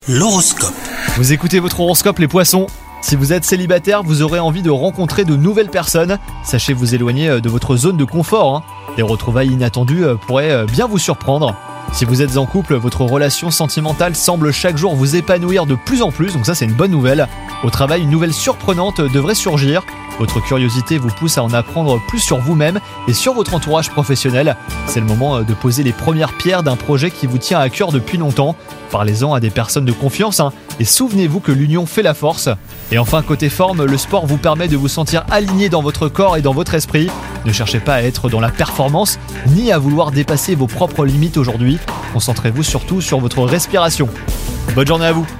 L'horoscope. Vous écoutez votre horoscope les poissons. Si vous êtes célibataire, vous aurez envie de rencontrer de nouvelles personnes. Sachez vous éloigner de votre zone de confort. Des retrouvailles inattendues pourraient bien vous surprendre. Si vous êtes en couple, votre relation sentimentale semble chaque jour vous épanouir de plus en plus, donc ça c'est une bonne nouvelle. Au travail, une nouvelle surprenante devrait surgir. Votre curiosité vous pousse à en apprendre plus sur vous-même et sur votre entourage professionnel. C'est le moment de poser les premières pierres d'un projet qui vous tient à cœur depuis longtemps. Parlez-en à des personnes de confiance et souvenez-vous que l'union fait la force. Et enfin, côté forme, le sport vous permet de vous sentir aligné dans votre corps et dans votre esprit. Ne cherchez pas à être dans la performance ni à vouloir dépasser vos propres limites aujourd'hui. Concentrez-vous surtout sur votre respiration. Bonne journée à vous!